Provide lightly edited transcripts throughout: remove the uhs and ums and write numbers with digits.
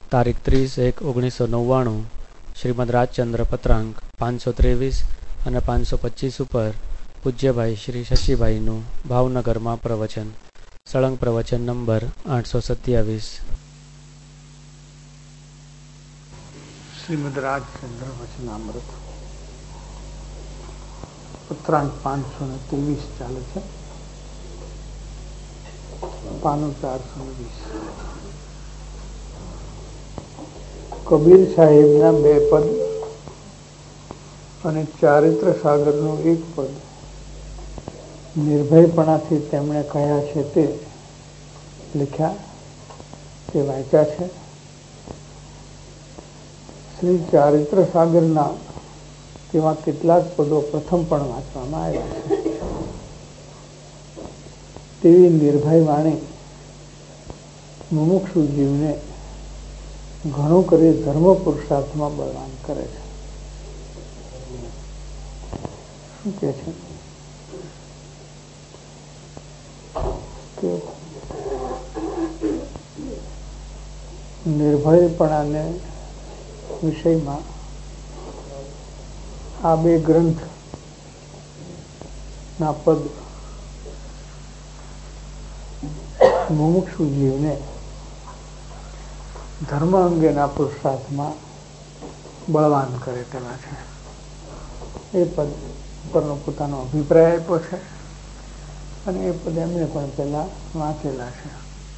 તારીખ 30/1/1999 શ્રીમદ રાજચંદ્ર પત્રાંક 523 અને 525 ઉપર પૂજ્યભાઈ શ્રી શશીભાઈનું ભાવનગરમાં પ્રવચન. સળંગ પ્રવચન નંબર 827. શ્રીમદ રાજચંદ્ર વચનામૃત પત્રાંક 523 ચાલે છે. પાનું 420. કબીર સાહેબના 2 પદ અને ચારિત્ર સાગરનું 1 પદ નિર્ભયપણાથી તેમણે કહ્યા છે તે લખ્યા, તે વાંચ્યા છે. શ્રી ચારિત્ર સાગરના તેમાં કેટલાક પદો પ્રથમ પણ વાંચવામાં આવ્યા છે. તેવી નિર્ભય વાણી મુમુક્ષુ જીવને ઘણું કરી ધર્મ પુરુષાર્થમાં બળવાન કરે છે. શું કે છે કે નિર્ભયપણાને વિષયમાં આ 2 ગ્રંથ ના પદ મુમુક્ષુ જીવને ધર્મ અંગેના પુરુષાર્થમાં બળવાન કરે તેના છે. એ પદ પરનો પોતાનો અભિપ્રાય આપ્યો છે અને એ પદ એમણે પણ પહેલા વાંચેલા છે.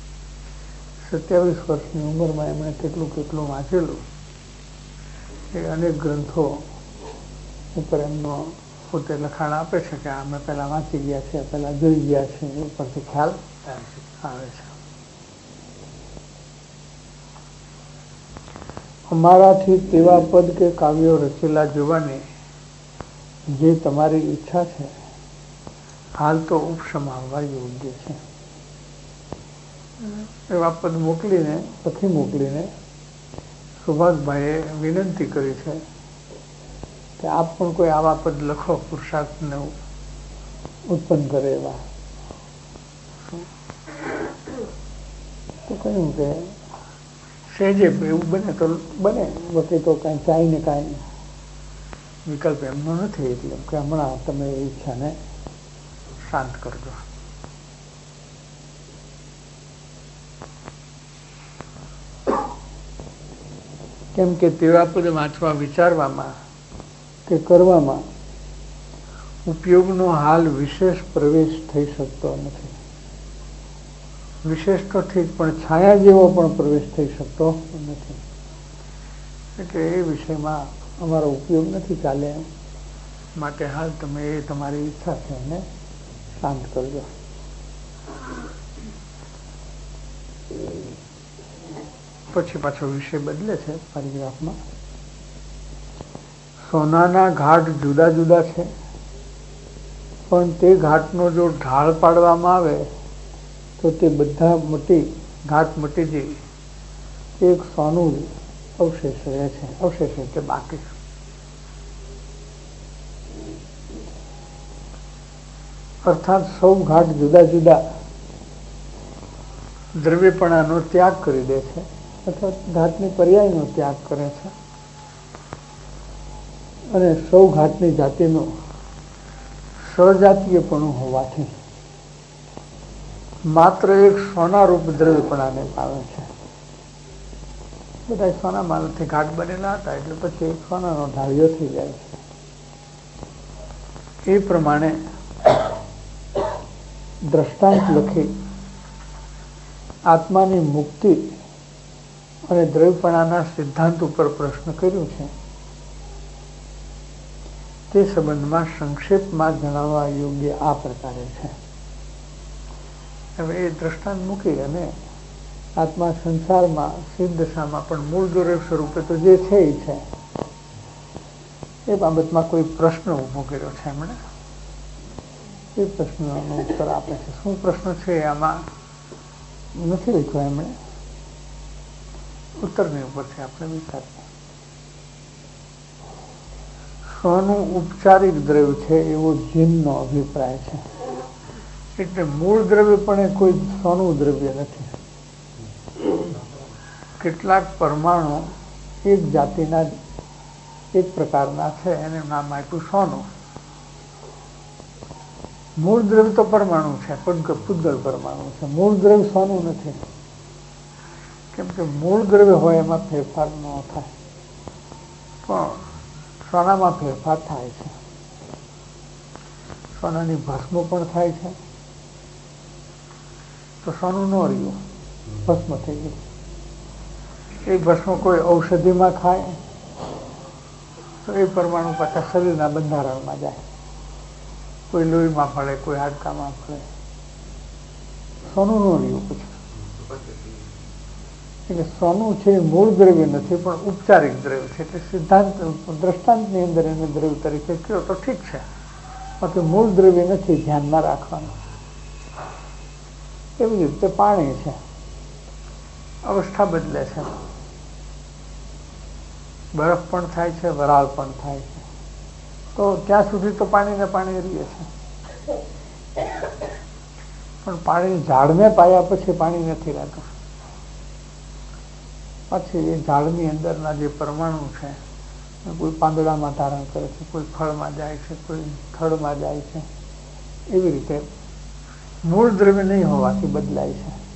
27 વર્ષની ઉંમરમાં એમણે કેટલું વાંચેલું એ અનેક ગ્રંથો ઉપર એમનો પોતે લખાણ આપે છે કે અમે પહેલા વાંચી ગયા છે, પહેલા જોઈ ગયા છે, એ ઉપરથી ખ્યાલ આવે છે. અમારાથી તેવા પદ કે કાવ્યો રચેલા જોવાની જે તમારી ઈચ્છા છે, હાલ તો ઉપસમાવવા યોગ્ય છે. એવા પદ મોકલીને સુભાષભાઈએ વિનંતી કરી છે કે આપ પણ કોઈ આવા પદ લખો પુરુષાર્થને ઉત્પન્ન કરે એવા. તો કહ્યું કે સહેજે એવું બને તો બને, બાકી તો કાંઈ ચાઈને કાંઈ વિકલ્પ એમનો નથી. એટલે કે હમણાં તમે એ ઈચ્છાને શાંત કરજો. કેમ કે તેવા પદ વાંચવા વિચારવામાં કે કરવામાં ઉપયોગનો હાલ વિશેષ પ્રવેશ થઈ શકતો નથી. વિશેષ તો ઠીક, પણ છાયા જેવો પણ પ્રવેશ થઈ શકતો નથી. એટલે એ વિષયમાં અમારો ઉપયોગ નથી ચાલે. માટે હાલ તમે એ તમારી ઈચ્છા છે એને શાંત કરજો. પછી પાછો વિષય બદલે છે પેરેગ્રાફમાં. સોનાના ઘાટ જુદા જુદા છે, પણ તે ઘાટનો જો ઢાળ પાડવામાં આવે તો તે બધા ઘાટ મટી જઈ એક સોનું અવશેષ રહે છે. અવશેષ એટલે બાકી. અર્થાત સૌ ઘાટ જુદા જુદા દ્રવ્યપણાનો ત્યાગ કરી દે છે, અથવા ઘાટની પર્યાયનો ત્યાગ કરે છે, અને સૌ ઘાટની જાતિનું સજાતીયપણું હોવાથી માત્ર એક સોનારૂપ દ્રવ્યપણાને પામે છે. બધા સોના માલથી ઘાટ બનેલા હતા એટલે પછી એક સોનાનો ઢાળિયો થઈ જાય છે. એ પ્રમાણે દ્રષ્ટાંત લખી આત્માની મુક્તિ અને દ્રવ્યપણાના સિદ્ધાંત ઉપર પ્રશ્ન કર્યું છે. તે સંબંધમાં સંક્ષેપમાં જણાવવા યોગ્ય આ પ્રકારે છે. હવે એ દ્રષ્ટાંત મૂકી અને આત્મા સંસારમાં સિદ્ધશામાં પણ મૂળ દ્રવ્ય સ્વરૂપે તો જે છે એ છે, એ બાબતમાં કોઈ પ્રશ્ન ઉભો કર્યો છે એમણે. એ પ્રશ્નનો ઉત્તર આપે છે. શું પ્રશ્ન છે આમાં નથી લખ્યો એમણે, ઉત્તરની ઉપરથી આપણે વિચારીએ. સોનું ઉપચારિક દ્રવ્ય છે એવો જીનનો અભિપ્રાય છે. એટલે મૂળ દ્રવ્ય પણ એ કોઈ સોનું દ્રવ્ય નથી. કેટલાક પરમાણુ એક જાતિના એક પ્રકારના છે, એને નામ આપ્યું સોનું. મૂળ દ્રવ્ય તો પરમાણુ છે, પૂતગલ પરમાણુ છે. મૂળ દ્રવ્ય સોનું નથી, કેમ કે મૂળ દ્રવ્ય હોય એમાં ફેરફાર ન થાય, પણ સોનામાં ફેરફાર થાય છે. સોનાની ભસ્મ પણ થાય છે, તો સોનું ન રહ્યું, ભસ્મ થઈ ગયું. એ ભસ્મ કોઈ ઔષધિમાં ખાય તો એ પરમાણુ પાછા શરીરના બંધારણમાં જાય, કોઈ લોહીમાં ફળે, કોઈ હાડકામાં ફળે, સોનું ન રહ્યું પછી. એટલે સોનું છે એ મૂળ દ્રવ્ય નથી, પણ ઉપચારિક દ્રવ્ય છે. એટલે સિદ્ધાંત દ્રષ્ટાંતની અંદર એને દ્રવ્ય તરીકે કહ્યો તો ઠીક છે, બાકી મૂળ દ્રવ્ય નથી, ધ્યાનમાં રાખવાનું. એવી રીતે પાણી છે, અવસ્થા બદલે છે, બરફ પણ થાય છે, વરાળ પણ થાય છે, તો ત્યાં સુધી તો પાણીને પાણી રહીએ છે, પણ પાણી ઝાડને પાયા પછી પાણી નથી રહેતું. પછી એ ઝાડની અંદરના જે પરમાણુ છે, કોઈ પાંદડામાં ધારણ કરે છે, કોઈ ફળમાં જાય છે, કોઈ થડમાં જાય છે. એવી રીતે મૂળ દ્રવ્ય નહીં હોવાથી બદલાય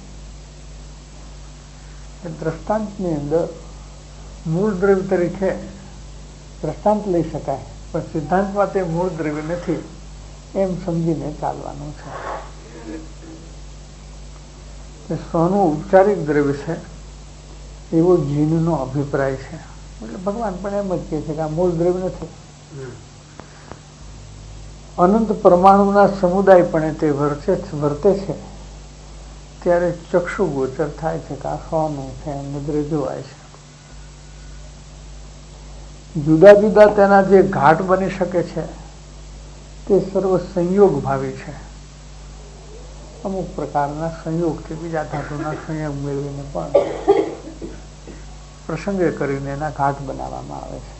છે. દ્રષ્ટાંતની અંદર મૂળ દ્રવ્ય તરીકે દ્રષ્ટાંત લઈ શકાય, પણ સિદ્ધાંતમાં તે મૂળ દ્રવ્ય નથી એમ સમજીને ચાલવાનું છે. સોનું ઉપચારિક દ્રવ્ય છે એવો જીનનો અભિપ્રાય છે. એટલે ભગવાન પણ એમ જ કહે છે કે આ મૂળ દ્રવ્ય નથી. અનંત પરમાણુના સમુદાય પણ તે વર્તે છે ત્યારે ચક્ષુ ગોચર થાય છે કે આ સોનું છે, નજરે જોવાય છે. જુદા જુદા તેના જે ઘાટ બની શકે છે તે સર્વ સંયોગ ભાવી છે. અમુક પ્રકારના સંયોગથી બીજા ધાતુના સંયોગ મેળવીને પણ પ્રસંગે કરીને એના ઘાટ બનાવવામાં આવે છે.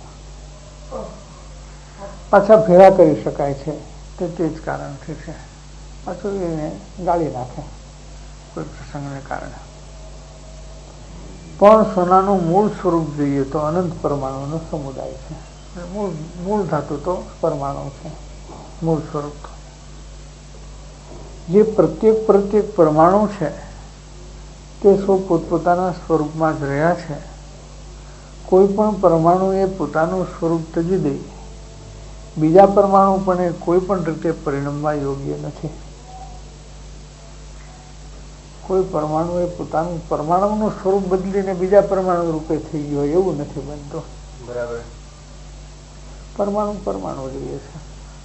પાછા ભેળા કરી શકાય છે, તે જ કારણથી છે. પાછું એને ગાળી નાખે કોઈ પ્રસંગને કારણે. પણ સોનાનું મૂળ સ્વરૂપ જોઈએ તો અનંત પરમાણુનો સમુદાય છે. મૂળ ધાતુ તો પરમાણુ છે, મૂળ સ્વરૂપ. જે પ્રત્યેક પરમાણુ છે તે સૌ પોતપોતાના સ્વરૂપમાં જ રહ્યા છે. કોઈ પણ પરમાણુ એ પોતાનું સ્વરૂપ ત્યજી દે બીજા પરમાણુ પણ એ કોઈ પણ રીતે પરિણમવા યોગ્ય નથી. કોઈ પરમાણુ એ પોતાનું પરમાણુનું સ્વરૂપ બદલીને બીજા પરમાણુ રૂપે થઈ ગયો હોય એવું નથી બનતું. બરાબર. પરમાણુ જોઈએ છે,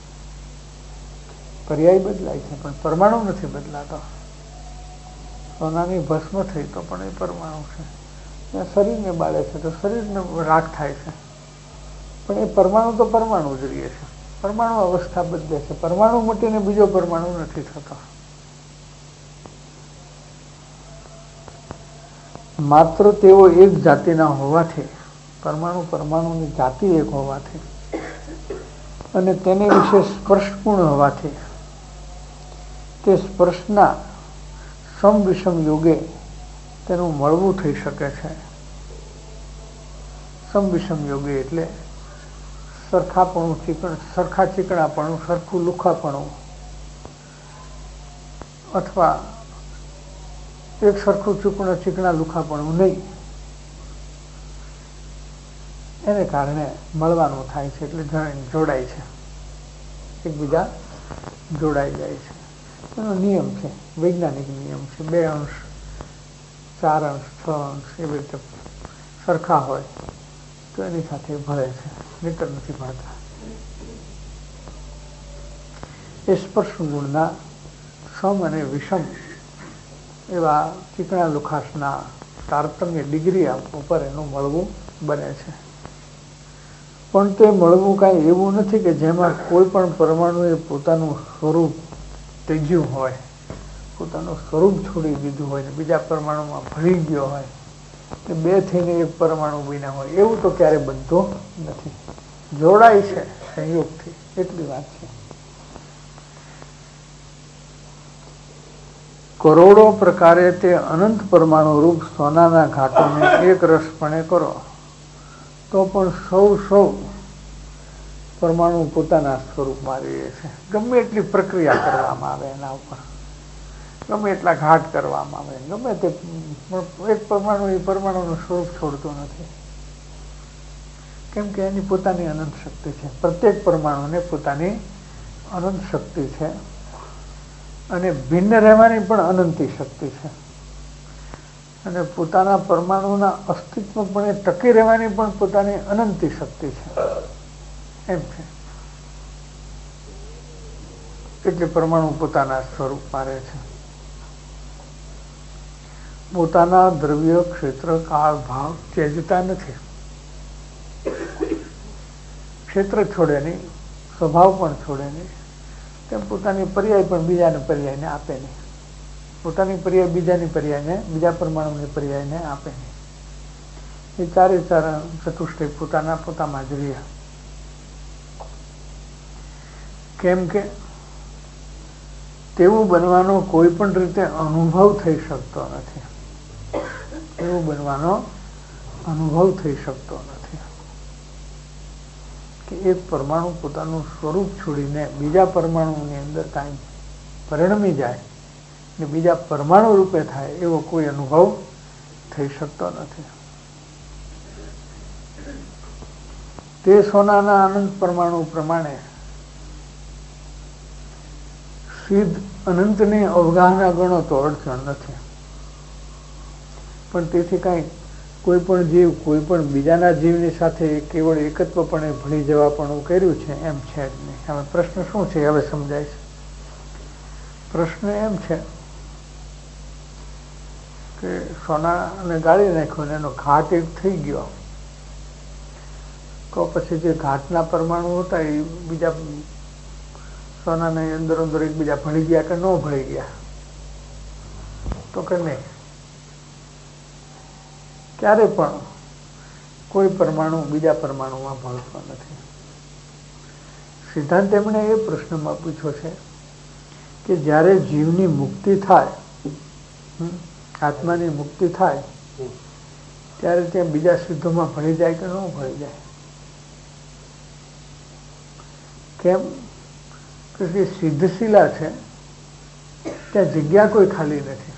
પર્યાય બદલાય છે પણ પરમાણુ નથી બદલાતો. સોનાની ભસ્મ થઈ તો પણ એ પરમાણુ છે. શરીરને બાળે છે તો શરીરને રાખ થાય છે, પણ એ પરમાણુ તો પરમાણુ જ રહે છે. પરમાણુ અવસ્થા બદલે છે, પરમાણુ મૂકીને બીજો પરમાણુ નથી થતો. માત્ર તેઓ એક જાતિના હોવાથી, પરમાણુની જાતિ એક હોવાથી અને તેને વિશે સ્પર્શપૂર્ણ હોવાથી તે સ્પર્શના સમ વિષમ યોગે તેનું મળવું થઈ શકે છે. સમ વિષમ યોગે એટલે સરખા ચીકણાપણું, સરખું લુખાપણું, અથવા એક સરખું ચીકણા લુખાપણું નહીં, એને કારણે મળવાનું થાય છે. એટલે જોડાય છે, એકબીજા જોડાઈ જાય છે. એનો નિયમ છે, વૈજ્ઞાનિક નિયમ છે. 2 અંશ, 4 અંશ, 6 અંશ એવી રીતે સરખા હોય તો એની સાથે ભળે છે, નહીતર નથી ભળતા. એ સ્પર્શ ગુણના સમ અને વિષમ એવા ચીકણા લુખાસના તારતમ્ય ડિગ્રી ઉપર એનું મળવું બને છે. પણ તે મળવું કાંઈ એવું નથી કે જેમાં કોઈ પણ પરમાણુએ પોતાનું સ્વરૂપ ત્યજ્યું હોય, પોતાનું સ્વરૂપ છોડી દીધું હોય ને બીજા પરમાણુમાં ભળી ગયો હોય કે 2 થઈને એક પરમાણુ બન્યા હોય, એવું તો ક્યારે બનતું નથી. જોડાય છે સંયોગથી, એટલી વાત છે. કરોડો પ્રકારે તે અનંત પરમાણુ રૂપ સોનાના ઘાટોને એક રસપણે કરો તો પણ સૌ પરમાણુ પોતાના સ્વરૂપમાં રહે છે. ગમે એટલી પ્રક્રિયા કરવામાં આવે એના ઉપર, ગમે એટલા ઘાટ કરવામાં આવે, ગમે તે એક પરમાણુ એ પરમાણુનું સ્વરૂપ છોડતો નથી, કેમ કે એની પોતાની અનંત શક્તિ છે. પ્રત્યેક પરમાણુને પોતાની અનંત શક્તિ છે અને ભિન્ન રહેવાની પણ અનંતી શક્તિ છે અને પોતાના પરમાણુના અસ્તિત્વપણે ટકી રહેવાની પણ પોતાની અનંતી શક્તિ છે એમ છે. એટલે પરમાણુ પોતાના સ્વરૂપમાં રહે છે. પોતાના દ્રવ્ય, ક્ષેત્ર, કાળ, ભાવ ત્યજતા નથી. ક્ષેત્ર છોડે નહીં, સ્વભાવ પણ છોડે નહીં, તેમ પોતાની પર્યાય પણ બીજાને પર્યાયને આપે નહીં. પોતાની પર્યાય બીજાની પર્યાયને, બીજા પરમાણુની પર્યાયને આપે નહીં. એ ચારે ચાર ચતુષ્ટય પોતામાં જ રહ્યા. કેમ કે તેવું બનવાનો કોઈ પણ રીતે અનુભવ થઈ શકતો નથી. એવું બનવાનો અનુભવ થઈ શકતો નથી કે એક પરમાણુ પોતાનું સ્વરૂપ છોડીને બીજા પરમાણુની અંદર કાંઈ પરિણમી જાય ને બીજા પરમાણુ રૂપે થાય, એવો કોઈ અનુભવ થઈ શકતો નથી. તે સોનાના અનંત પરમાણુ પ્રમાણે સિદ્ધ અનંતની અવગાહના ગણો તો અડચણ નથી, પણ તેથી કાંઈ કોઈ પણ જીવ કોઈ પણ બીજાના જીવની સાથે કેવળ એકત્વપણે ભળી જવા પણ કર્યું છે એમ છે જ નહીં. હવે પ્રશ્ન શું છે હવે સમજાય છે. પ્રશ્ન એમ છે કે સોનાને ગાળી નાખ્યો ને એનો ઘાટ એક થઈ ગયો, તો પછી જે ઘાટના પરમાણુ હતા એ બીજા સોનાને અંદર એકબીજા ભળી ગયા કે ન ભળી ગયા? તો કે નહીં, ક્યારે પણ કોઈ પરમાણુ બીજા પરમાણુમાં ભળતો નથી. સિદ્ધાંત એમણે એ પ્રશ્નમાં પૂછ્યો છે કે જ્યારે જીવની મુક્તિ થાય, આત્માની મુક્તિ થાય, ત્યારે ત્યાં બીજા સિદ્ધોમાં ભળી જાય કે ન ભળી જાય? કેમ કે જે સિદ્ધશિલા છે ત્યાં જગ્યા કોઈ ખાલી નથી.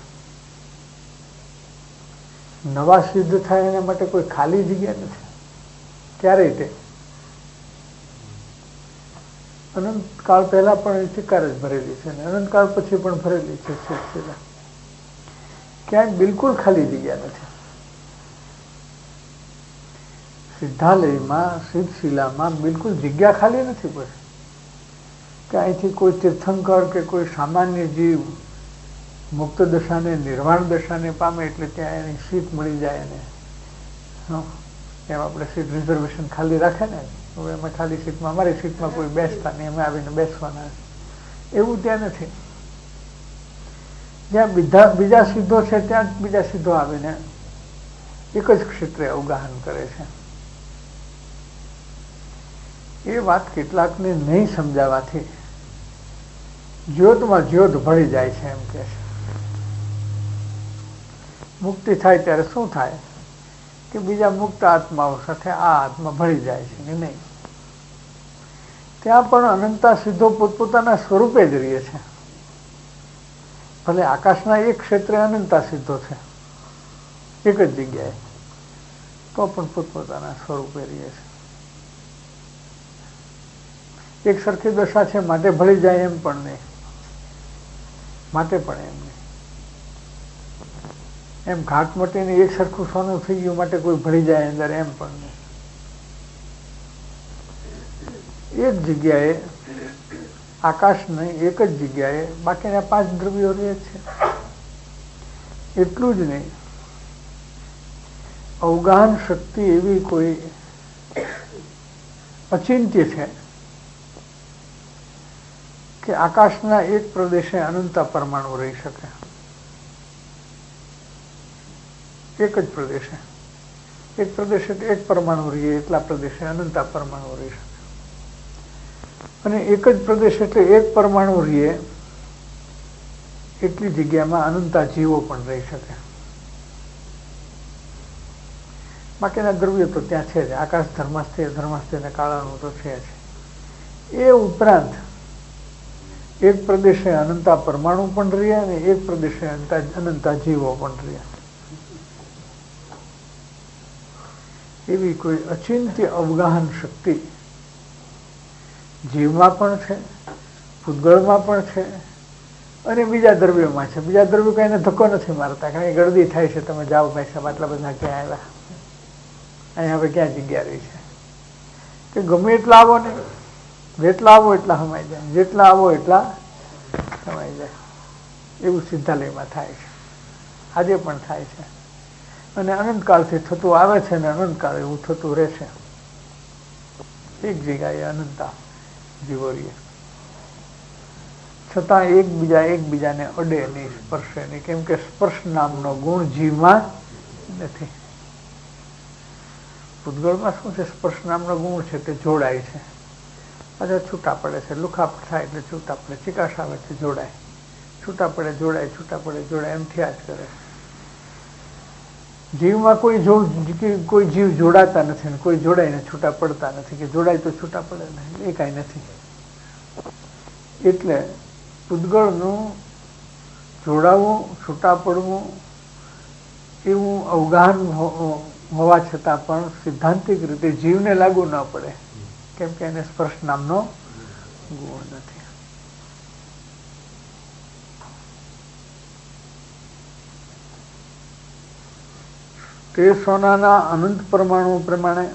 નવા સિદ્ધ થાય એના માટે કોઈ ખાલી જગ્યા નથી ક્યારેય. તે અનંતકાળ પહેલા પણ ચિકાર જ ભરેલી છે અને અનંતકાળ પછી પણ ભરેલી છે સિદ્ધશિલા. ક્યાંય બિલકુલ ખાલી જગ્યા નથી. સિદ્ધાલયમાં, સિદ્ધશિલામાં બિલકુલ જગ્યા ખાલી નથી પડતી કે અહીંથી કોઈ તીર્થંકર કે કોઈ સામાન્ય જીવ મુક્ત દશાને, નિર્વાણ દશાને પામે એટલે ત્યાં એની સીટ મળી જાય એને. એમ આપણે સીટ રિઝર્વેશન ખાલી રાખે ને, હવે એમાં ખાલી સીટમાં અમારી સીટમાં કોઈ બેસતા નહીં, અમે આવીને બેસવાના, એવું ત્યાં નથી. જ્યાં બીજા સિદ્ધો છે ત્યાં બીજા સિદ્ધો આવીને એક જ ક્ષેત્રે અવગાહન કરે છે. એ વાત કેટલાકને નહીં સમજાવવાથી જ્યોતમાં જ્યોત ભળી જાય છે એમ કે છે. મુક્તિ થાય ત્યારે શું થાય કે બીજા મુક્ત આત્માઓ સાથે આ આત્મા ભળી જાય છે કે નહીં? ત્યાં પણ અનંતા સિદ્ધો પોતપોતાના સ્વરૂપે જ રહે છે. ભલે આકાશના એક ક્ષેત્રે અનંતા સિદ્ધો છે એક જ જગ્યાએ, તો પણ પોતપોતાના સ્વરૂપે રહે છે. એક સરખી દશા છે માટે ભળી જાય એમ પણ નહીં, માટે પણ એમ નહીં. એમ ઘાટ મટીને એક સરખું સોનું થઈ ગયું માટે કોઈ ભળી જાય અંદર એમ પણ નહીં. એક જગ્યાએ આકાશ નહીં, એક જ જગ્યાએ બાકીના 5 દ્રવ્યો રહે છે. એટલું જ નહીં, અવગાહન શક્તિ એવી કોઈ અચિંત્ય છે કે આકાશના એક પ્રદેશે અનંતા પરમાણુ રહી શકે. એક જ પ્રદેશે, એક પ્રદેશે એક પરમાણુ રહીએ એટલા પ્રદેશે અનંતા પરમાણુ રહી શકે. અને એક જ પ્રદેશ એટલે એક પરમાણુ રહીએ એટલી જગ્યામાં અનંતા જીવો પણ રહી શકે. બાકીના દ્રવ્યો તો ત્યાં છે જ. આકાશ ધર્માસ્તે અને કાળાનું તો છે જ. એ ઉપરાંત એક પ્રદેશે અનંતા પરમાણુ પણ રહ્યા અને એક પ્રદેશે અનંતા જીવો પણ રહ્યા. એવી કોઈ અચિંત્ય અવગાહન શક્તિ જીવમાં પણ છે, પૂતગળમાં પણ છે અને બીજા દ્રવ્યોમાં છે. બીજા દ્રવ્યો કઈ એને ધક્કો નથી મારતા, કારણ કે ગળદી થાય છે. તમે જાઓ ભાઈ સાહેબ, આટલા બધા ક્યાં આવ્યા, અહીંયા હવે ક્યાં જગ્યા રહી છે? કે ગમે એટલા આવો ને, જેટલા આવો એટલા સમાઈ જાય, જેટલા આવો એટલા સમાઈ જાય. એવું સિદ્ધાલયમાં થાય છે, આજે પણ થાય છે. અને અનંતકાળથી થતું આવે છે ને અનંતકાળ એવું થતું રહેશે. એક જગ્યાએ અનંતા જીવો રહે, છતાં એકબીજાને અડે નહીં, સ્પર્શે નહીં, કેમ કે સ્પર્શ નામનો ગુણ જીવમાં નથી. પૂતગળમાં શું છે? સ્પર્શ નામનો ગુણ છે તે જોડાય છે, પાછા છૂટા પડે છે. લુખાપટ થાય એટલે છૂટા પડે, ચિકાશ આવે છે જોડાય, છૂટા પડે જોડાય, છૂટા પડે જોડાય, એમ થયા જ કરે. જીવમાં કોઈ જીવ જોડાતા નથી ને કોઈ જોડાઈને છૂટા પડતા નથી, કે જોડાય તો છૂટા પડે ને, એ કાંઈ નથી. એટલે પૂતગળનું જોડાવું, છૂટા પડવું એવું અવગાહન હોવા છતાં પણ સિદ્ધાંતિક રીતે જીવને લાગુ ન પડે, કેમ કે એને સ્પર્શ નામનો ગુણ નથી. તે સોનાના અનંત પરમાણુ પ્રમાણે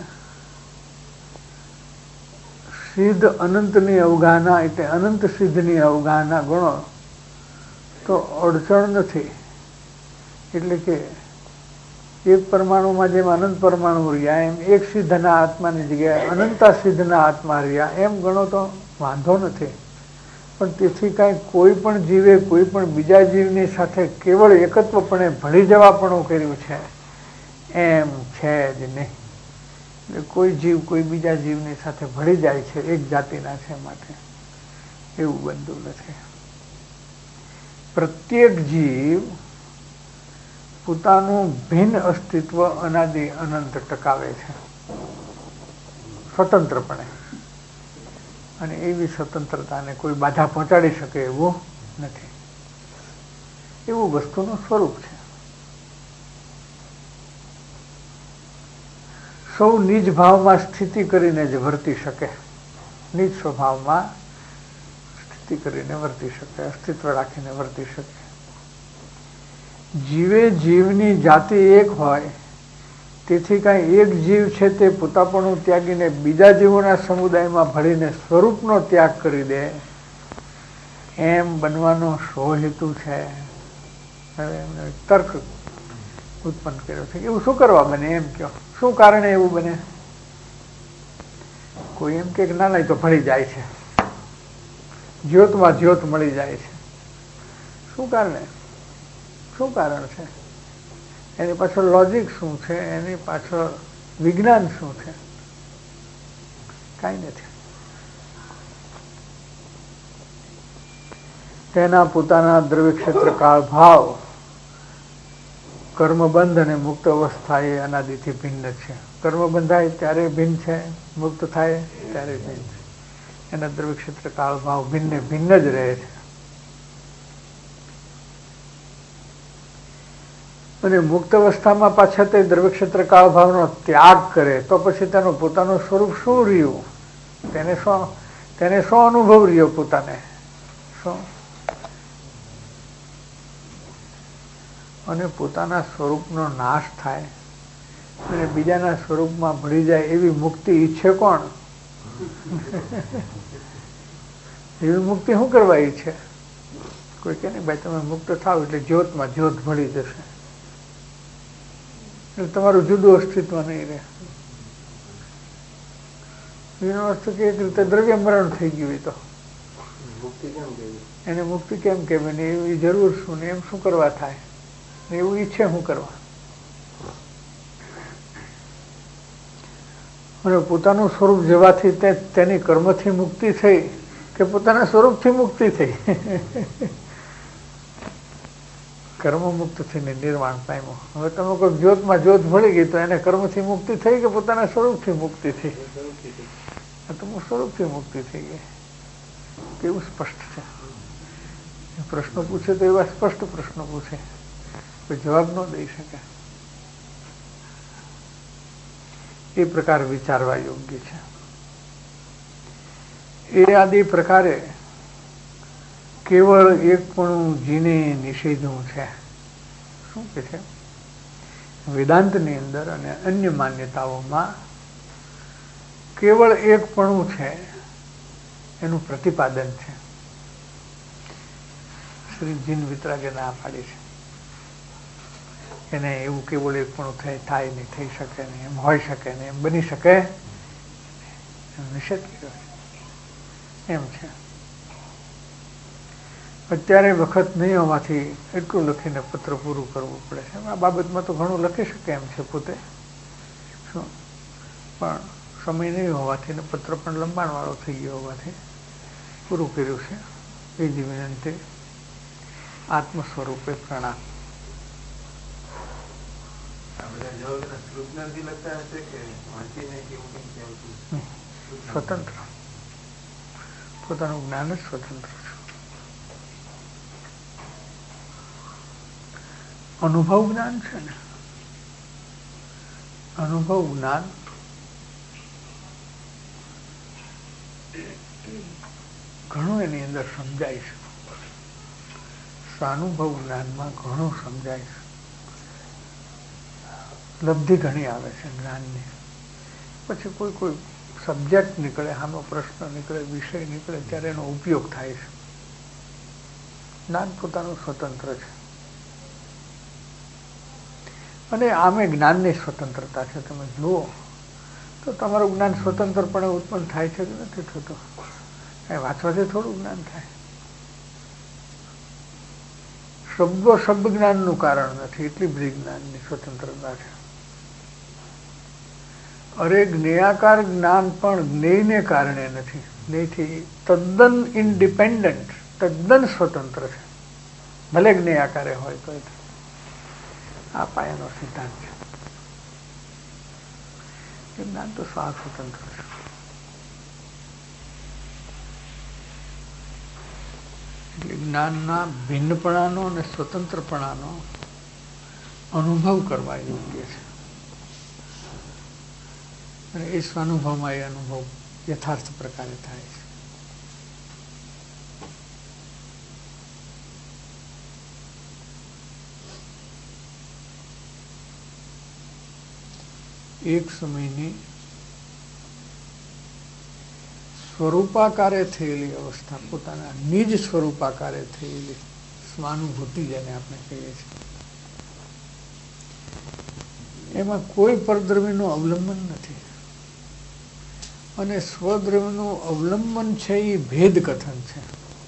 સિદ્ધ અનંતની અવગાહના એટલે અનંત સિદ્ધની અવગાહના ગણો તો અડચણ નથી. એટલે કે એક પરમાણુમાં જેમ અનંત પરમાણુ રહ્યા એમ એક સિદ્ધના આત્માની જગ્યાએ અનંતા સિદ્ધના આત્મા રહ્યા એમ ગણો તો વાંધો નથી. પણ તેથી કાંઈ કોઈ પણ જીવે કોઈ પણ બીજા જીવની સાથે કેવળ એકત્વપણે ભળી જવાપણું કર્યું છે એમ છે જ નહીં. એટલે કોઈ જીવ કોઈ બીજા જીવની સાથે ભળી જાય છે, એક જાતિના છે માટે એવું બનતું નથી. પ્રત્યેક જીવ પોતાનું ભિન્ન અસ્તિત્વ અનાદિ અનંત ટકાવે છે સ્વતંત્રપણે, અને એવી સ્વતંત્રતાને કોઈ બાધા પહોંચાડી શકે એવું નથી. એવું વસ્તુનું સ્વરૂપ છે. સૌ નિજ ભાવમાં સ્થિતિ કરીને જ વર્તી શકે, નિજ સ્વભાવમાં સ્થિતિ કરીને વર્તી શકે, અસ્તિત્વ રાખીને વર્તી શકે. જીવે જીવની જાતિ એક હોય, તેથી કાંઈ એક જીવ છે તે પોતાપણું ત્યાગીને બીજા જીવોના સમુદાયમાં ભળીને સ્વરૂપનો ત્યાગ કરી દે એમ બનવાનો શો હેતુ છે? હવે એમને તર્ક ઉત્પન્ન કર્યો છે કે એવું શું કરવા બને, એમ કહો શું કારણે એવું બને? કોઈ એમ કે ના ના તો ભળી જાય છે, જ્યોતમાં જ્યોત મળી જાય છે. શું કારણે? શું કારણ છે? એની પાછળ લોજિક શું છે? એની પાછળ વિજ્ઞાન શું છે? કાંઈ નથી. તેના પોતાના દ્રવ્ય ક્ષેત્ર કાળ ભાવ કર્મબંધ અને મુક્ત અવસ્થા એ અનાદિથી ભિન્ન છે. કર્મ બંધાય ત્યારે ભિન્ન છે, મુક્ત થાય ત્યારે ભિન્ન છે. એના દ્રવ્ય ક્ષેત્ર કાળ ભાવ ભિન્ન જ રહે છે. અને મુક્ત અવસ્થામાં પાછા તે દ્રવ્ય ક્ષેત્ર કાળ ભાવનો ત્યાગ કરે તો પછી તેનું પોતાનું સ્વરૂપ શું રહ્યું? તેને શું અનુભવ રહ્યો પોતાને? શું? અને પોતાના સ્વરૂપનો નાશ થાય અને બીજાના સ્વરૂપમાં ભળી જાય એવી મુક્તિ ઈચ્છે કોણ? એવી મુક્તિ શું કરવા ઈચ્છે? કોઈ કે નહીં ભાઈ તમે મુક્ત થાવ એટલે જ્યોતમાં જ્યોત ભળી જશે, એટલે તમારું જુદું અસ્તિત્વ નહીં રહે. એનો અર્થ કે એક રીતે દ્રવ્ય મરણ થઈ ગયું. એ તો એને મુક્તિ કેમ કહેવાય? એવી જરૂર શું ને એમ શું કરવા થાય? એવું ઈચ્છે શું કરવા? અને પોતાનું સ્વરૂપ જવાથી તેની કર્મથી મુક્તિ થઈ કે પોતાના સ્વરૂપથી મુક્તિ થઈ? કર્મ મુક્ત થઈને નિર્વાણ પામ્યો. હવે તમે કોઈ જ્યોતમાં જ્યોત ભળી ગઈ તો એને કર્મથી મુક્તિ થઈ કે પોતાના સ્વરૂપથી મુક્તિ થઈ? તો સ્વરૂપથી મુક્તિ થઈ ગઈ. કેવું સ્પષ્ટ છે. પ્રશ્નો પૂછે તો એવા સ્પષ્ટ પ્રશ્નો પૂછે, કોઈ જવાબ ન દઈ શકે. એ પ્રકાર વિચારવા યોગ્ય છે. એ આદિ પ્રકારે કેવળ એક પણ જીને નિષેધવું છે. શું કે છે? વેદાંતની અંદર અને અન્ય માન્યતાઓમાં કેવળ એક પણ છે એનું પ્રતિપાદન છે. શ્રી જીન વિતરાગે ના પાડી છે. એને એવું કેવળ એક પણ થાય નહીં, થઈ શકે નહીં, એમ હોઈ શકે નહીં, એમ બની શકે નિષેધ કર્યો એમ છે. અત્યારે વખત નહીં હોવાથી એટલું લખીને પત્ર પૂરું કરવું પડે છે. આ બાબતમાં તો ઘણું લખી શકે એમ છે પોતે, શું પણ સમય નહીં હોવાથી ને પત્ર પણ લંબાણવાળો થઈ ગયો હોવાથી પૂરું કર્યું છે. બીજી વિનંતી, આત્મ સ્વરૂપે પ્રણામ. સ્વતંત્ર, પોતાનું જ્ઞાન જ સ્વતંત્ર છે. અનુભવ જ્ઞાન છે ને, અનુભવ જ્ઞાન ઘણું એની અંદર સમજાય છે. સ્વાનુભવ જ્ઞાનમાં ઘણું સમજાય છે. લબ્ધિ ઘણી આવે છે જ્ઞાનની. પછી કોઈ કોઈ સબ્જેક્ટ નીકળે, આનો પ્રશ્ન નીકળે, વિષય નીકળે, ત્યારે એનો ઉપયોગ થાય છે. જ્ઞાન પોતાનું સ્વતંત્ર છે. અને આમે જ્ઞાનની સ્વતંત્રતા છે. તમે જુઓ તો તમારું જ્ઞાન સ્વતંત્રપણે ઉત્પન્ન થાય છે કે નથી થતું? એ વાંચવાથી થોડું જ્ઞાન થાય. શબ્દ જ્ઞાનનું કારણ નથી, એટલી બધી જ્ઞાનની સ્વતંત્રતા છે. અરે જ્ઞેયાકાર જ્ઞાન પણ જ્ઞેયને કારણે નથી, જ્ઞેયથી તદ્દન ઇન્ડિપેન્ડન્ટ, તદ્દન સ્વતંત્ર છે. ભલે જ્ઞેયાકારે હોય તો. આ પાયાનો સિદ્ધાંત છે. જ્ઞાન તો સ્વ સ્વતંત્ર છે. એટલે જ્ઞાનના ભિન્નપણાનો અને સ્વતંત્રપણાનો અનુભવ કરવા યોગ્ય છે. અને એ સ્વાનુભવમાં એ અનુભવ યથાર્થ પ્રકારે થાય છે. એક સમયની સ્વરૂપાકારે થયેલી અવસ્થા, પોતાના નિજ સ્વરૂપાકારે થયેલી સ્વાનુભૂતિ જેને આપણે કહીએ છીએ, એમાં કોઈ પરદ્રવ્યનું અવલંબન નથી. અને સ્વદ્રવ્યનું અવલંબન છે એ ભેદ કથન છે.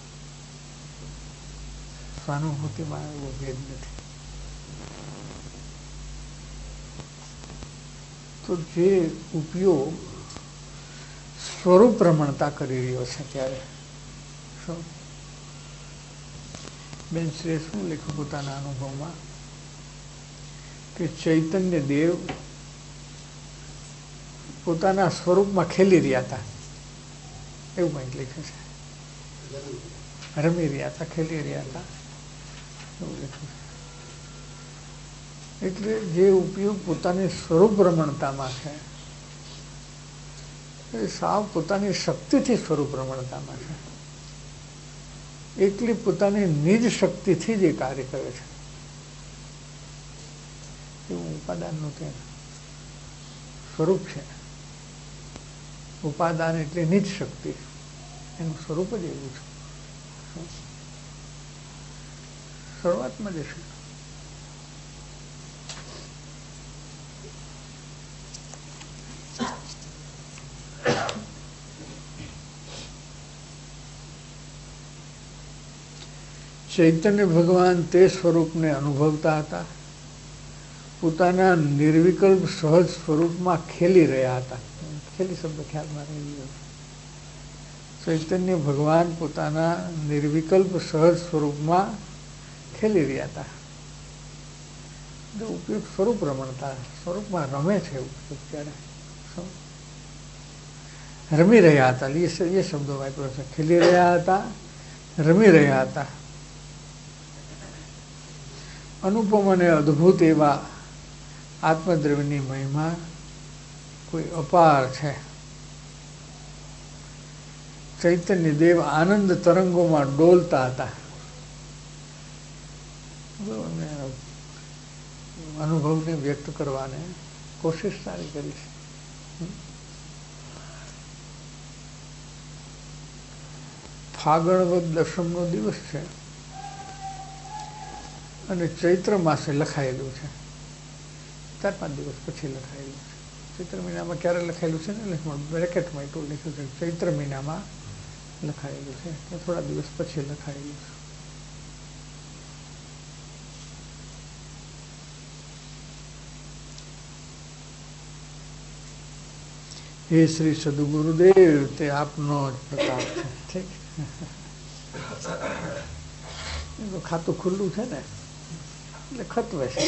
સ્વાનુભૂતિમાં એવો ભેદ નથી. તો જે ઉપયોગ સ્વરૂપ રમણતા કરી રહ્યો છે ત્યારે બેન શ્રી શું લખ્યું પોતાના અનુભવમાં કે ચૈતન્ય દેવ પોતાના સ્વરૂપમાં ખેલી રહ્યા હતા, એવું કંઈક લખ્યું છે. રમી રહ્યા હતા, ખેલી રહ્યા હતા, એવું લખ્યું છે. એટલે જે ઉપયોગ પોતાની સ્વરૂપ રમણતામાં છે એ સાવ પોતાની શક્તિથી સ્વરૂપ રમણતામાં છે. એટલી પોતાની નિજ શક્તિથી જ એ કાર્ય કરે છે. એવું ઉપાદાનનું તે સ્વરૂપ છે. ઉપાદાન એટલે નિજ શક્તિ, એનું સ્વરૂપ જ એવું છે. શરૂઆતમાં જ છે. ચૈતન્ય ભગવાન તે સ્વરૂપને અનુભવતા હતા, પોતાના નિર્વિકલ્પ સહજ સ્વરૂપમાં ખેલી રહ્યા હતા. ખેલી શબ્દ ખ્યાલમાં રહી ગયો. ચૈતન્ય ભગવાન પોતાના નિર્વિકલ્પ સહજ સ્વરૂપમાં ખેલી રહ્યા હતા. ઉપયોગ સ્વરૂપ રમણતા, સ્વરૂપમાં રમે છે ઉપયોગ. ત્યારે રમી રહ્યા હતા, એ શબ્દો વાપર્યો છે. ખેલી રહ્યા હતા, રમી રહ્યા હતા. અનુપમ અને અદ્ભુત એવા આત્મદ્રવ્યની મહિમા કોઈ અપાર છે. ચૈતન્ય દેવ આનંદ તરંગોમાં ડોલતા હતા. અનુભવને વ્યક્ત કરવાને કોશિશ સારી કરી છે. ફાગણ વદ દશમનો દિવસ છે અને ચૈત્ર માસે લખાયેલું છે. 4-5 દિવસ પછી લખાયેલું છે. ચૈત્ર મહિનામાં ક્યારે લખાયેલું છે ને, બ્રેકેટમાં એટલું લખ્યું છે ચૈત્ર મહિનામાં લખાયેલું છે, તો થોડા દિવસ પછી લખાયેલું છે. હે શ્રી સદગુરુદેવ, તે આપનો જ પ્રતાપ છે. ઠીક, ખાતું ખુલ્લું છે ને એટલે ખતવે છે.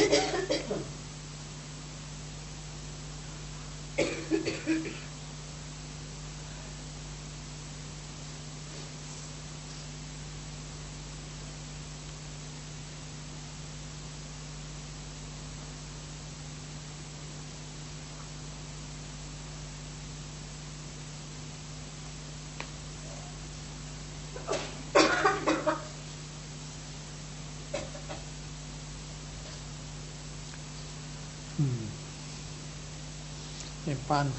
એ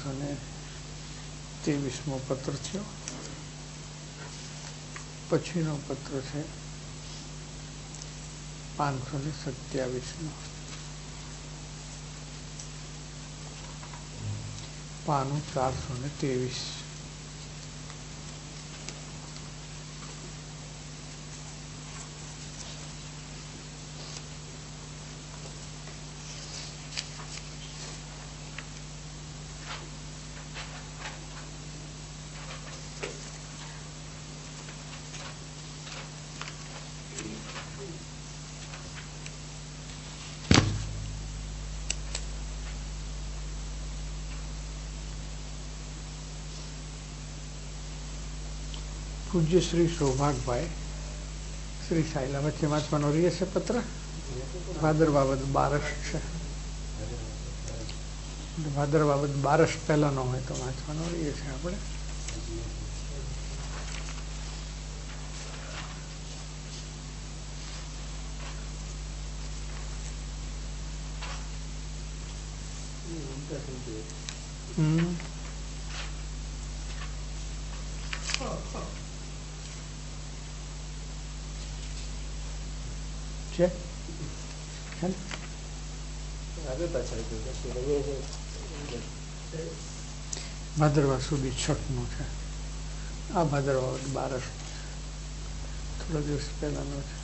523મો પત્ર થયો. પછીનો પત્ર છે 527નો. પાનું 423. પૂજ્ય શ્રી સૌભાગભાઈ શ્રી સાયલા વચ્ચે વાંચવાનો રહે છે પત્ર. ભાદરવા વદ 12 છે. ભાદરવા વદ 12 પહેલાનો હોય તો વાંચવાનો રહે છે આપણે. છે ભાદરવા સુધી 6નું છે. આ ભાદરવા 12 થોડા દિવસ પહેલાનો છે.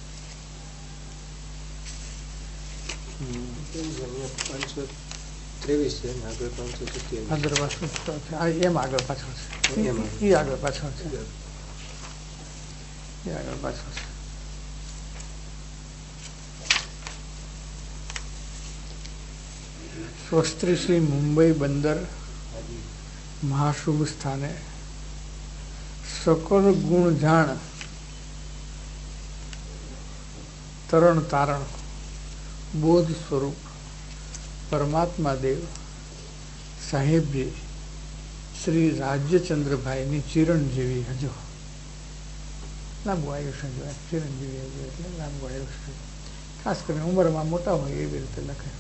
ભાદરવા સુદ છે. એમ આગળ પાછળ છે. એ આગળ પાછળ છે. એ આગળ પાછળ છે. સ્વસ્ત્રી શ્રી મુંબઈ બંદર મહાશુભ સ્થાને સકલ ગુણ જાણ તરણ તારણ બોધ સ્વરૂપ પરમાત્મા દેવ સાહેબજી શ્રી રાજ્યચંદ્રભાઈની ચિરંજીવી હજો. લાંબુ આયુષ્ય જોઈએ. ચિરંજીવી હજો એટલે લાંબુ આયુષ્ય. ખાસ કરીને ઉંમરમાં મોટા હોય એવી રીતે લખે.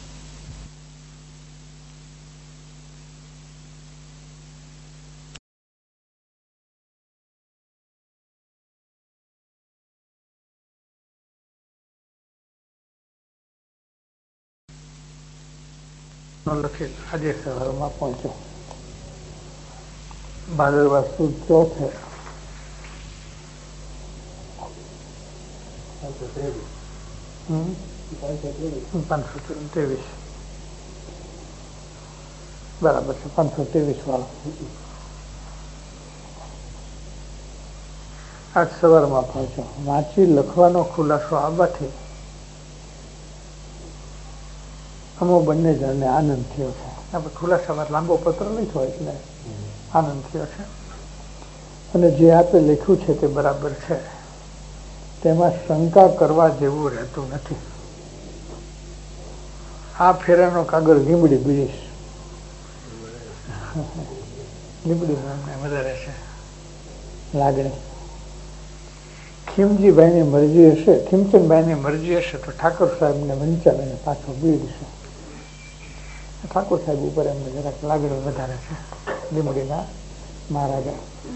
લખેલ આજે સવારમાં પહોંચ્યો. ભાદરવા સુદ 4 523 બરાબર છે. 523 વાળો આજ સવારમાં પહોંચ્યો. વાંચી લખવાનો ખુલાસો આવવાથી આમાં બંને જણને આનંદ થયો છે. આપણે ખુલાસામાં લાંબો પત્ર લખ્યો એટલે આનંદ થયો છે. અને જે આપે લખ્યું છે તે બરાબર છે, તેમાં શંકા કરવા જેવું રહેતું નથી. આ ફેરાનો કાગળ લીમડી બીડીશ, લીમડી વધારે છે લાગણી. ખીમજીભાઈની મરજી હશે, ખીમચંદભાઈની મરજી હશે તો ઠાકોર સાહેબને વંચાવીને પાછો બીડશે. ઠાકોર સાહેબ ઉપર એમને જરાક લાગણી વધારે છે, લીમડીના મહારાજા.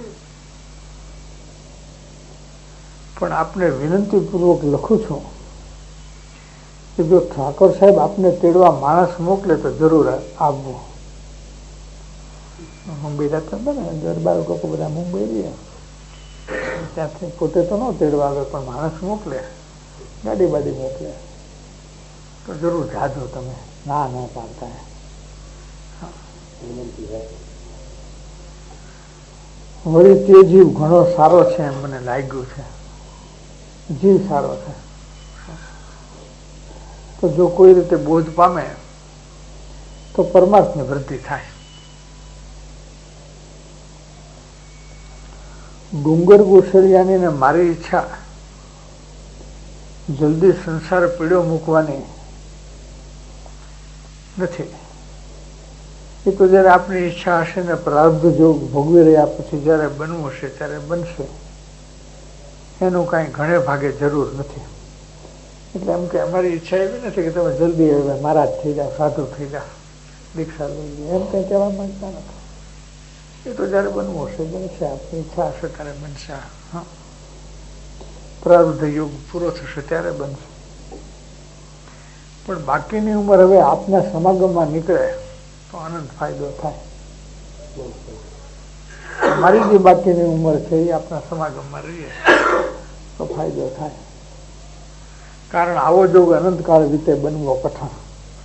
પણ આપને વિનંતીપૂર્વક લખું છું કે જો ઠાકોર સાહેબ આપને તેડવા માણસ મોકલે તો જરૂર આવવું. મુંબઈ રહેતા હતા ને, દરબાર લોકો બધા મુંબઈ રહીએ, ત્યાંથી પોતે તો ન તેડવા આવે પણ માણસ મોકલે, ગાડી બાડી મોકલે તો જરૂર જાજો તમે. ના ના પાડતા. વળી તે જીવ ઘણો સારો છે એમ મને લાગ્યું છે. જીવ સારો છે તો જો કોઈ રીતે બોધ પામે તો પરમાર્થની વૃદ્ધિ થાય. ડુંગર ગોસળિયાની ને મારી ઈચ્છા જલ્દી સંસાર પીડો મૂકવાની નથી. એ તો જયારે આપણી ઈચ્છા હશે ને પ્રારબ્ધ જોગ ભોગવી રહ્યા પછી જયારે બનવું હશે ત્યારે બનશે. એનું કાંઈ ઘણે ભાગે જરૂર નથી. એટલે એમ કે અમારી ઈચ્છા એવી નથી કે તમે જલ્દી હવે મહારાજ થઈ જાઓ, સાધુ થઈ જાઓ, દીક્ષા લઈ એમ કંઈ કહેવા માંગતા નથી. એ તો જયારે બનવું હશે બનશે, આપણી ઈચ્છા હશે ત્યારે બનશે. હા, પ્રારબ્ધ યુગ પૂરો થશે ત્યારે બનશે. પણ બાકીની ઉંમર હવે આપના સમાગમમાં નીકળે તો આનંદ ફાયદો થાય. મારી જે બાકીની ઉંમર છે એ આપના સમાગમમાં રહીએ તો ફાયદો થાય. કારણ આવો જોગ અનંતકાળ રીતે બનવો કઠણ.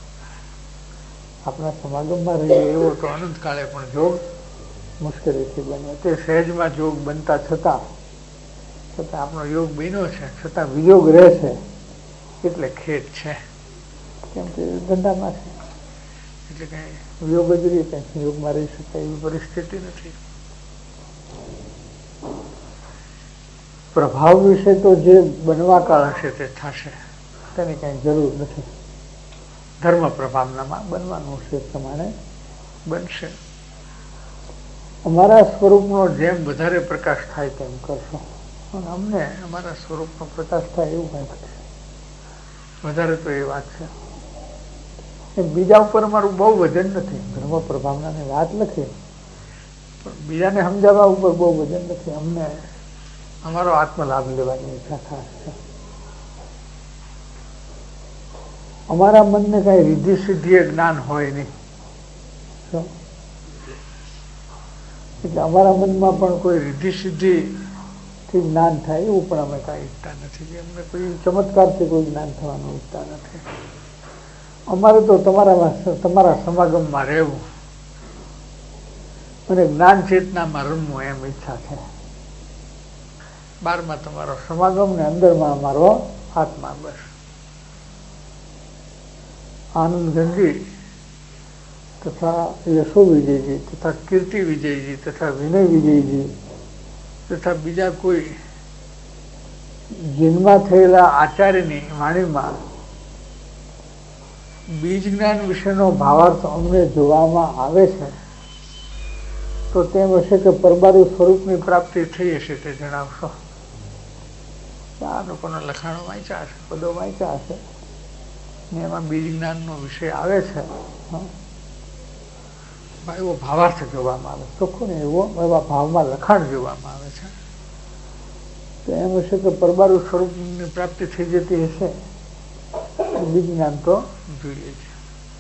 આપણા સમાગમમાં રહીએ એવો તો અનંતકાળે પણ જોગ મુશ્કેલીથી બને. તે સહેજમાં જોગ બનતા છતાં આપણો યોગ બન્યો છે છતાં વિયોગ રહે છે એટલે ખેદ છે. કેમ કે ધંધામાં છે એટલે કઈ વિયોગ જ રહી, કઈ સંયોગમાં રહી શકાય એવી પરિસ્થિતિ નથી. પ્રભાવ વિશે તો જે બનવા કાળ હશે તે થશે, તેની કઈ જરૂર નથી. ધર્મ પ્રભાવનામાં બનવાનું હશે પ્રમાણે બનશે. અમારા સ્વરૂપનો જેમ વધારે પ્રકાશ થાય તેમ કરશો. અને અમને અમારા સ્વરૂપનો પ્રકાશ થાય એવું કંઈક છે વધારે તો એ વાત છે. બીજા ઉપર અમારું બહુ વજન નથી. ધર્મ પ્રભાવનાની વાત લખી પણ બીજાને સમજાવવા ઉપર બહુ વજન નથી. અમને અમારો આત્મલાભ લેવાની ઈચ્છા ખાસ છે. અમારા મનને કઈ રીધિ સિદ્ધિ જ્ઞાન હોય નહીં. એટલે અમારા મનમાં પણ કોઈ રીધિ સિદ્ધિ થી જ્ઞાન થાય એવું પણ અમે કાંઈ ઈચ્છતા નથી. અમને કોઈ ચમત્કારથી કોઈ જ્ઞાન થવાનું ઈચ્છતા નથી. અમારે તો તમારા સમાગમમાં રહેવું અને જ્ઞાન ચેતનામાં રમવું એમ ઈચ્છા છે. બહારમાં તમારો સમાગમ ને અંદરમાં અમારો આત્મા. બસ. આનંદ ગંજી તથા યશો વિજયજી તથા કીર્તિ વિજયજી તથા વિનય વિજયજી તથા બીજા કોઈ જીનમાં થયેલા આચાર્યની વાણીમાં બીજ જ્ઞાન વિશેનો ભાવાર્થ અમને જોવામાં આવે છે તો તેમ હશે કે પરબારી સ્વરૂપની પ્રાપ્તિ થઈ હશે તે જણાવશો. આ લોકોના લખાણો વાંચ્યા હશે, પદો વાંચ્યા હશે ને એમાં બીજ જ્ઞાનનો વિષય આવે છે. એવો ભાવાર્થ જોવામાં આવે, ચોખ્ખું ને એવા ભાવમાં લખાણ જોવામાં આવે છે તો એમ હશે કે પરબારુ સ્વરૂપની પ્રાપ્તિ થઈ જતી હશે. બીજ જ્ઞાન તો જોઈએ છે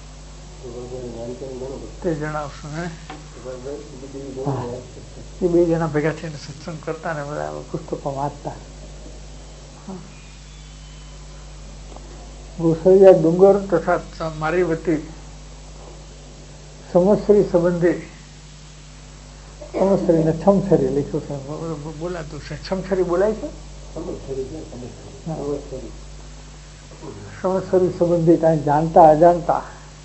તે જણાવશો. હે એ બે જણા ભેગા થઈને સત્સંગ કરતા ને બધા પુસ્તકો વાંચતા. ગોસળિયા ડુંગર તથા મારી વતી સંવત્સરી સંબંધી સંવત્સરીને છમછરી લખ્યું છે. બોલાતું છે છમછરી બોલાય છે. સંવત્સરી સંબંધી કાંઈ જાણતા અજાણતા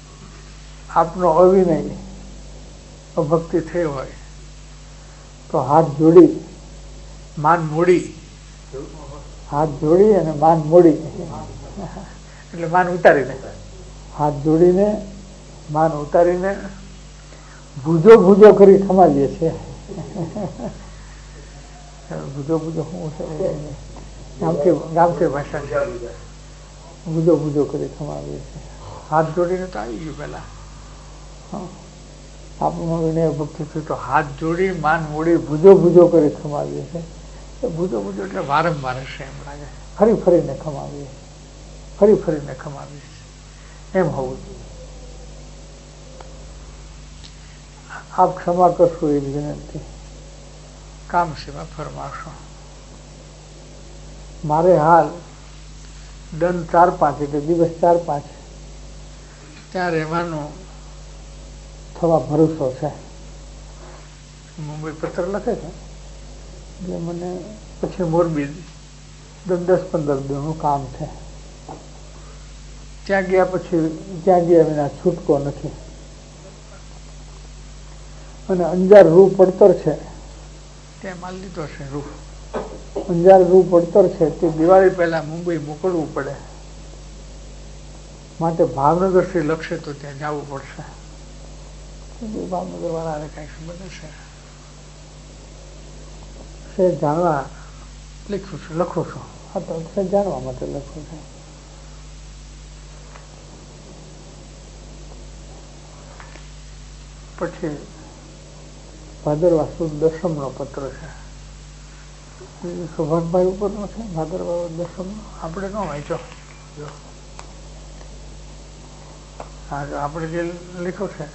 આપનો અવિનય ભક્તિ થઈ હોય તો હાથ જોડી માન મોડી, હાથ જોડી અને માન મોડી એટલે માન ઉતારીને, હાથ જોડીને માન ઉતારીને ભૂજો ભૂજો કરી ખમાવીએ છીએ. ભૂજો ભૂજો શું છે? ગામઠી ભાષા છે. ભૂજો ભૂજો કરી ખમાવીએ છીએ. હાથ જોડીને તો આવી ગયું પેલા. આપણું વિનય ભક્તિ થયું તો હાથ જોડી માન મોડી ભૂજો ભૂજો કરી ખમાવીએ છીએ. ભૂજો ભૂજો એટલે વારંવાર હશે એમ લાગે. ફરી ફરીને ખમાવીએ, ફરી ફરીને ખમાવીએ એમ હોવું. આપ ક્ષમા કરશો એ વિનંતી. કામ સેવા ફરમાશો. મારે હાલ દન 4-5 એટલે દિવસ 4-5 ત્યાં રહેવાનો થવા ભરોસો છે. મુંબઈ પત્ર લખે છે એટલે મને પછી મોરબી 10-15 દિવસનું કામ છે. ત્યાં ગયા પછી ત્યાં ગયા વિના છૂટકો નથી. અને અંજાર રૂ પડતર છે ત્યાં માલ લીધો છે. રૂ અંજાર રૂ પડતર છે તે દિવાળી પહેલા મુંબઈ મોકલવું પડે માટે ભાવનગર થી લખશે તો ત્યાં જવું પડશે. ભાવનગર વાળાને કઈ ખબર હશે. જાણવા લખું છું. હા તો જાણવા માટે લખું છું. પછી ભાદરવા સુદ દસમનો પત્ર છે. સૌભાગભાઈ ઉપરનો છે. ભાદરવા દસમનો આપણે ન વાંચો. આપણે જે લખ્યો છે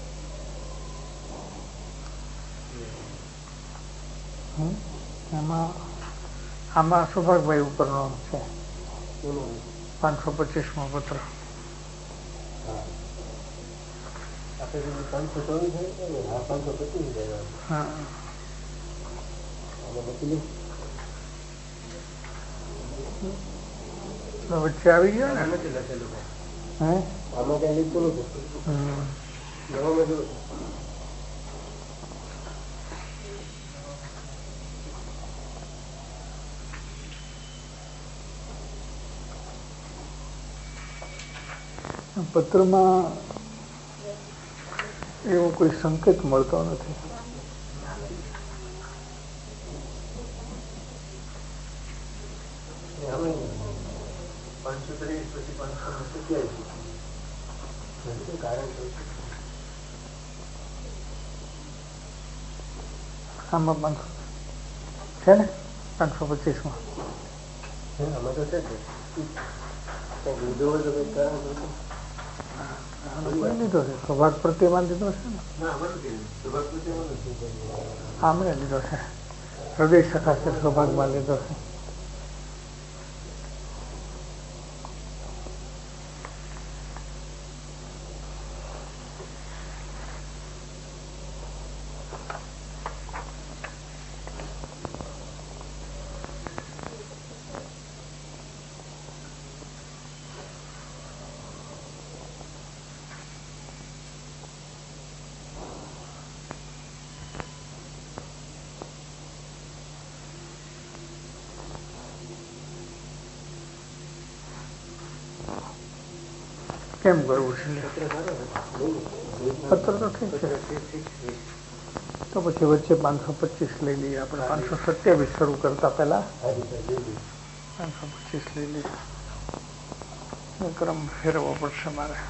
એમાં આમાં સૌભાગભાઈ ઉપરનો છે 525મો પત્ર. વચ્ચે આવી ગયો ને પત્રમાં એવો કોઈ સંકેત મળતો નથી. આમાં 500 છે ને 525માં લીધો છે. સૌભાગ પ્રત્યેમાં લીધો છે ને. આમણે લીધો છે. હૃદય સખા છે સૌભાગમાં લીધો છે. કેમ કરવું છે? પત્ર તો ઠીક છે. તો પછી વચ્ચે 525 લઈ લઈએ આપણે. 527 શરૂ કરતા પહેલા 525 લઈ લઈએ. ક્રમ ફેરવવો પડશે મારે.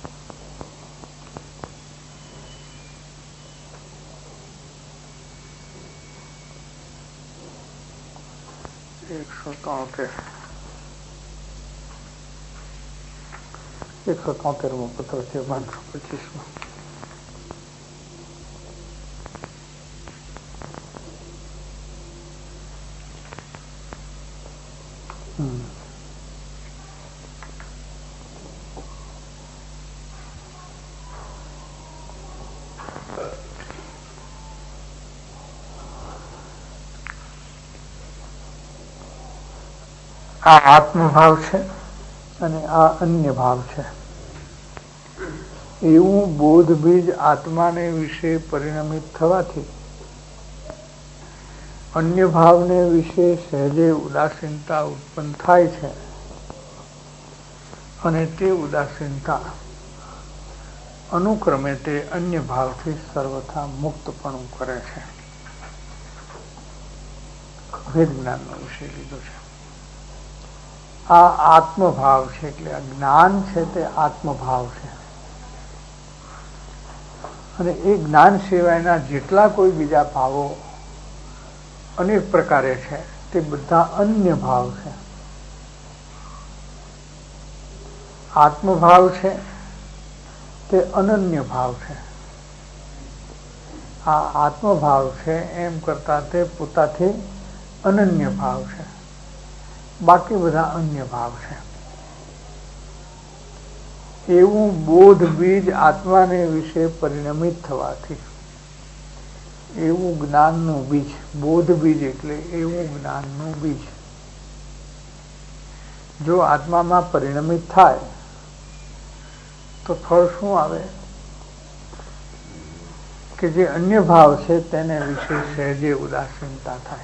$173મો પત્ર છે 525માં. આ આત્મભાવ છે અને આ અન્ય ભાવ છે. એવું બોધ બીજ આત્માને વિશે પરિણમિત થવાથી અન્ય ભાવને વિશે સહેજે ઉદાસીનતા ઉત્પન્ન થાય છે અને તે ઉદાસીનતા અનુક્રમે તે અન્ય ભાવથી સર્વથા મુક્તપણું કરે છે. ભેદ જ્ઞાનનો વિષય લીધો છે. આ આત્મભાવ છે, એટલે આ જ્ઞાન છે તે આત્મભાવ છે. અને એ જ્ઞાન સિવાયના જેટલા કોઈ બીજા ભાવો અનેક પ્રકારે છે તે બધા અન્ય ભાવ છે. આત્મભાવ છે તે અનન્ય ભાવ છે. આ આત્મભાવ છે એમ કરતા તે પોતાથી અનન્ય ભાવ છે. બાકી બધા અન્ય ભાવ છે. એવું બોધ બીજ આત્માને વિશે પરિણમિત થવાથી એવું જ્ઞાનનું બીજ, બોધ બીજ એટલે એવું જ્ઞાનનું બીજ જો આત્મામાં પરિણમિત થાય તો ફળ શું આવે કે જે અન્ય ભાવ છે તેને વિશે સહેજે ઉદાસીનતા થાય,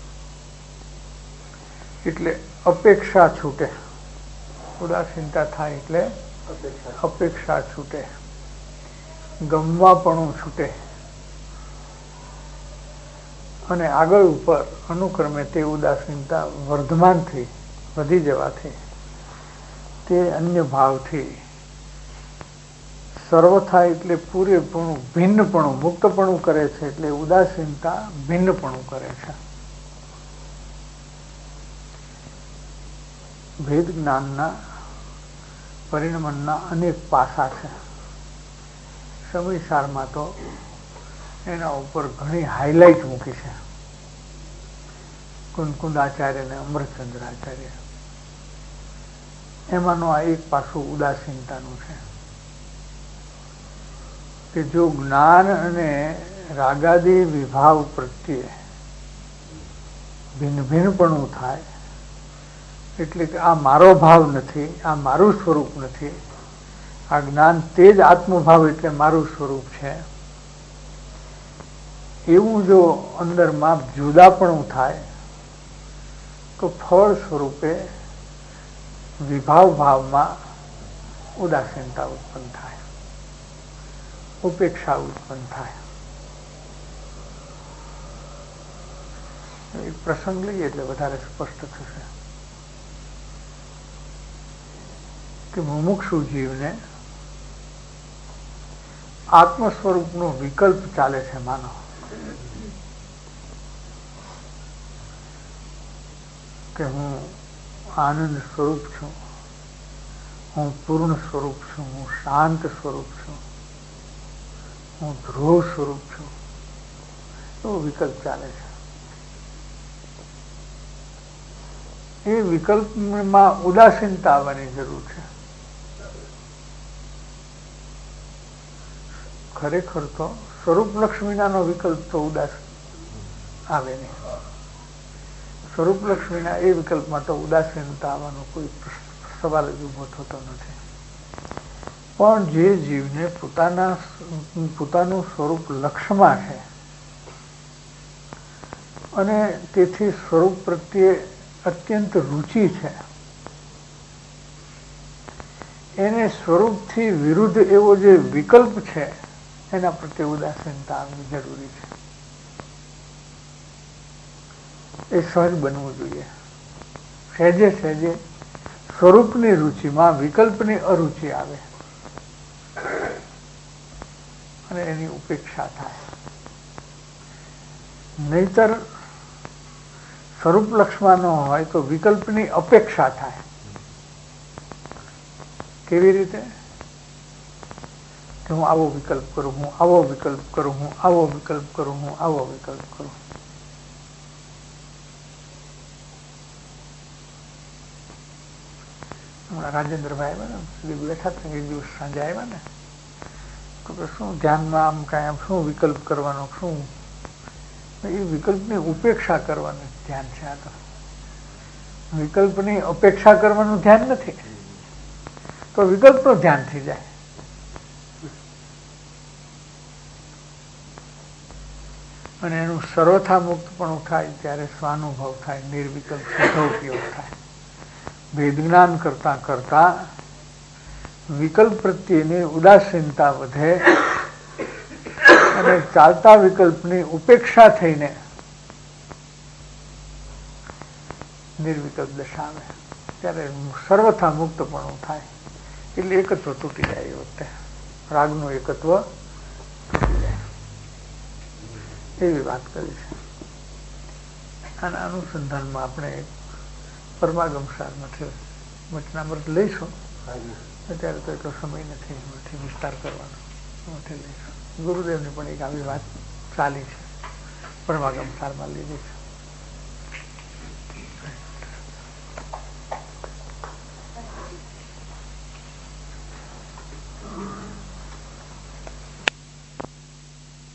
એટલે અપેક્ષા છૂટે. ઉદાસીનતા થાય એટલે અપેક્ષા છૂટે, ગમવાપણું છૂટે અને આગળ ઉપર અનુક્રમે તે ઉદાસીનતા વર્ધમાન થઈ વધી જવાથી તે અન્ય ભાવથી સર્વથા એટલે પૂરેપણું ભિન્નપણું મુક્તપણું કરે છે. એટલે ઉદાસીનતા ભિન્નપણું કરે છે. ભેદ જ્ઞાનના પરિણમનના અનેક પાસા છે. સમયસારમાં તો એના ઉપર ઘણી હાઇલાઇટ મૂકી છે કુંદકુંદ આચાર્ય અને અમરચંદ્ર આચાર્ય. એમાંનું આ એક પાસું ઉદાસીનતાનું છે કે જો જ્ઞાન અને રાગાદી વિભાવ પ્રત્યે ભિન્ન ભિન્નપણું થાય, એટલે કે આ મારો ભાવ નથી, આ મારું સ્વરૂપ નથી, આ જ્ઞાન તે જ આત્મભાવ એટલે મારું સ્વરૂપ છે, એવું જો અંદરમાં જુદાપણું થાય તો ફળ સ્વરૂપે વિભાવ ભાવમાં ઉદાસીનતા ઉત્પન્ન થાય, ઉપેક્ષા ઉત્પન્ન થાય. એક પ્રસંગ લઈએ એટલે વધારે સ્પષ્ટ થશે કે મુમુક્ષુ જીવને આત્મ સ્વરૂપનો વિકલ્પ ચાલે છે. માનો કે હું આનંદ સ્વરૂપ છું, હું પૂર્ણ સ્વરૂપ છું, હું શાંત સ્વરૂપ છું, હું ધ્રુવ સ્વરૂપ છું, એવો વિકલ્પ ચાલે છે. એ વિકલ્પમાં ઉદાસીનતા આવવાની જરૂર છે. ખરેખર તો સ્વરૂપ લક્ષ્મીનાનો વિકલ્પ તો ઉદાસ આવે નહીં. સ્વરૂપ લક્ષ્મીના એ વિકલ્પમાં તો ઉદાસીનતા આવવાનો કોઈ સવાલ જ ઉભો થતો નથી. પણ જે જીવને પોતાનું સ્વરૂપ લક્ષ્યમાં છે અને તેથી સ્વરૂપ પ્રત્યે અત્યંત રુચિ છે, એને સ્વરૂપથી વિરુદ્ધ એવો જે વિકલ્પ છે એના પ્રત્યે ઉદાસીનતા આવવી જરૂરી છે. એ સહજ બનવું જોઈએ. સહેજે સહેજે સ્વરૂપની રુચિમાં વિકલ્પની અરુચિ આવે અને એની ઉપેક્ષા થાય. નહીતર સ્વરૂપ લક્ષ્યમાં ન હોય તો વિકલ્પની અપેક્ષા થાય. કેવી રીતે કે હું આવો વિકલ્પ કરું, હું આવો વિકલ્પ કરું, હું આવો વિકલ્પ કરું, હું આવો વિકલ્પ કરું. હમણાં રાજેન્દ્રભાઈ આવ્યા ને, સુધી બેઠા હતા એક દિવસ સાંજે આવ્યા ને, તો શું ધ્યાનમાં આમ કાંઈ શું વિકલ્પ કરવાનો, શું એ વિકલ્પની ઉપેક્ષા કરવાનું ધ્યાન છે. આ તો વિકલ્પની અપેક્ષા કરવાનું ધ્યાન નથી, તો વિકલ્પનું ધ્યાન થઈ જાય. અને એનું સર્વથા મુક્તપણું થાય ત્યારે સ્વાનુભવ થાય, નિર્વિકલ્પ શુદ્ધ ઉપયોગ થાય. ભેદ જ્ઞાન કરતા કરતા વિકલ્પ પ્રત્યેની ઉદાસીનતા વધે અને ચાલતા વિકલ્પની ઉપેક્ષા થઈને નિર્વિકલ્પ દશા આવે ત્યારે સર્વથા મુક્તપણું થાય. એટલે એકત્વ તૂટી જાય. એ વખતે રાગનું એકત્વ તૂટી જાય એવી વાત કરી છે. આના અનુસંધાનમાં આપણે પરમાગમ સારમાંથી વચનામૃત લઈશું. અત્યારે તો એટલો સમય નથી વિસ્તાર કરવાનો. લઈશું. ગુરુદેવની પણ એક આવી વાત ચાલી છે, પરમાગમ સારમાં લીધી છે.